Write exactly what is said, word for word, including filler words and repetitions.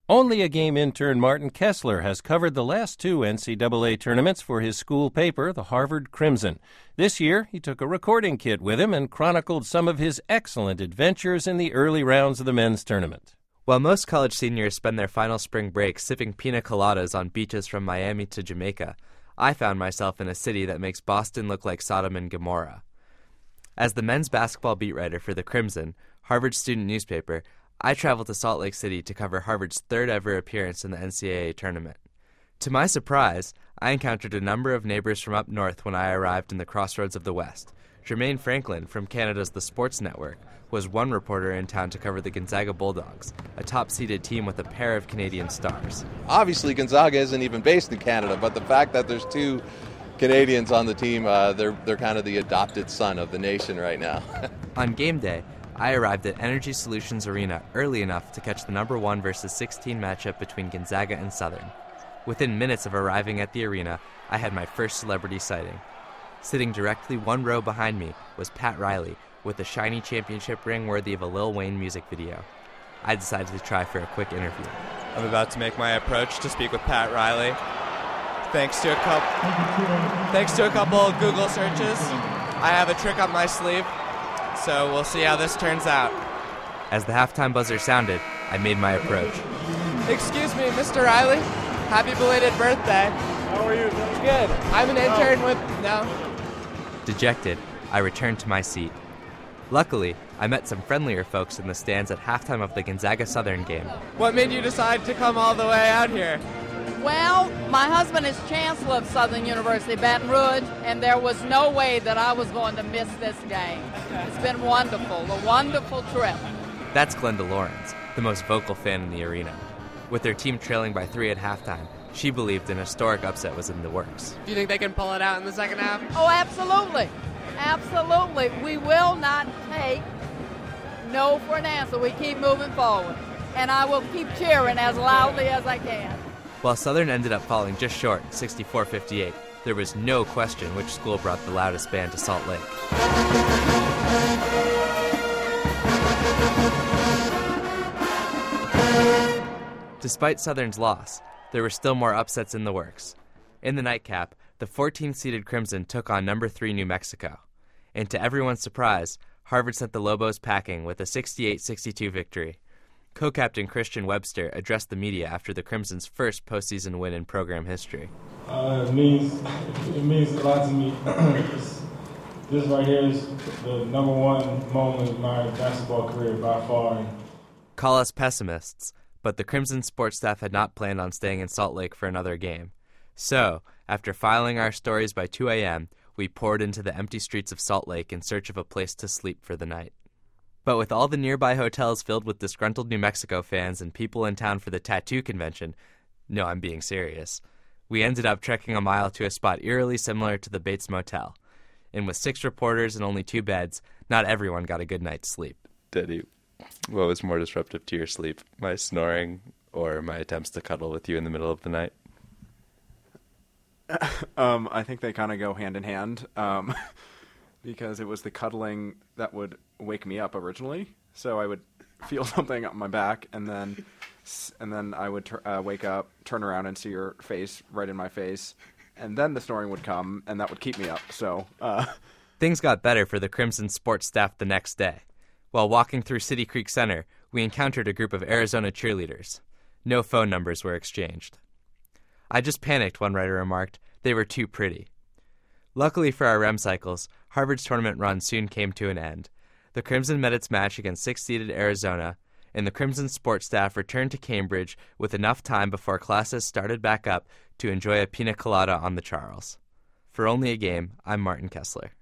Only a Game intern Martin Kessler has covered the last two N C double A tournaments for his school paper, the Harvard Crimson. This year, he took a recording kit with him and chronicled some of his excellent adventures in the early rounds of the men's tournament. While most college seniors spend their final spring break sipping pina coladas on beaches from Miami to Jamaica, I found myself in a city that makes Boston look like Sodom and Gomorrah. As the men's basketball beat writer for the Crimson, Harvard's student newspaper, I traveled to Salt Lake City to cover Harvard's third ever appearance in the N C double A tournament. To my surprise, I encountered a number of neighbors from up north when I arrived in the crossroads of the West. Jermaine Franklin from Canada's The Sports Network was one reporter in town to cover the Gonzaga Bulldogs, a top-seeded team with a pair of Canadian stars. Obviously, Gonzaga isn't even based in Canada, but the fact that there's two Canadians on the team, uh, they're, they're kind of the adopted son of the nation right now. On game day, I arrived at Energy Solutions Arena early enough to catch the number one versus sixteen matchup between Gonzaga and Southern. Within minutes of arriving at the arena, I had my first celebrity sighting. Sitting directly one row behind me was Pat Riley with a shiny championship ring worthy of a Lil Wayne music video. I decided to try for a quick interview. I'm about to make my approach to speak with Pat Riley. Thanks to a couple, thanks to a couple of Google searches, I have a trick up my sleeve. So we'll see how this turns out. As the halftime buzzer sounded, I made my approach. Excuse me, Mister Riley. Happy belated birthday. How are you? Good. I'm an intern with... No. Dejected, I returned to my seat. Luckily, I met some friendlier folks in the stands at halftime of the Gonzaga-Southern game. What made you decide to come all the way out here? Well, my husband is chancellor of Southern University, Baton Rouge, and there was no way that I was going to miss this game. It's been wonderful, a wonderful trip. That's Glenda Lawrence, the most vocal fan in the arena. With their team trailing by three at halftime, she believed an historic upset was in the works. Do you think they can pull it out in the second half? Oh, absolutely. Absolutely. We will not take no for an answer. We keep moving forward. And I will keep cheering as loudly as I can. While Southern ended up falling just short, sixty-four fifty-eight, there was no question which school brought the loudest band to Salt Lake. Despite Southern's loss, there were still more upsets in the works. In the nightcap, the fourteenth-seeded Crimson took on number three New Mexico. And to everyone's surprise, Harvard sent the Lobos packing with a sixty-eight sixty-two victory. Co-captain Christian Webster addressed the media after the Crimson's first postseason win in program history. Uh, it means it means a lot to me. this, this right here is the number one moment of my basketball career by far. Call us pessimists, but the Crimson sports staff had not planned on staying in Salt Lake for another game. So, after filing our stories by two a.m., we poured into the empty streets of Salt Lake in search of a place to sleep for the night. But with all the nearby hotels filled with disgruntled New Mexico fans and people in town for the tattoo convention, no, I'm being serious, we ended up trekking a mile to a spot eerily similar to the Bates Motel. And with six reporters and only two beds, not everyone got a good night's sleep. Daddy, what was more disruptive to your sleep, my snoring or my attempts to cuddle with you in the middle of the night? um, I think they kind of go hand in hand. Um because it was the cuddling that would wake me up originally. So I would feel something on my back, and then and then I would tur- uh, wake up, turn around, and see your face right in my face, and then the snoring would come, and that would keep me up. So uh... Things got better for the Crimson sports staff the next day. While walking through City Creek Center, we encountered a group of Arizona cheerleaders. No phone numbers were exchanged. I just panicked, one writer remarked. They were too pretty. Luckily for our R E M cycles, Harvard's tournament run soon came to an end. The Crimson met its match against sixth-seeded Arizona, and the Crimson sports staff returned to Cambridge with enough time before classes started back up to enjoy a pina colada on the Charles. For Only a Game, I'm Martin Kessler.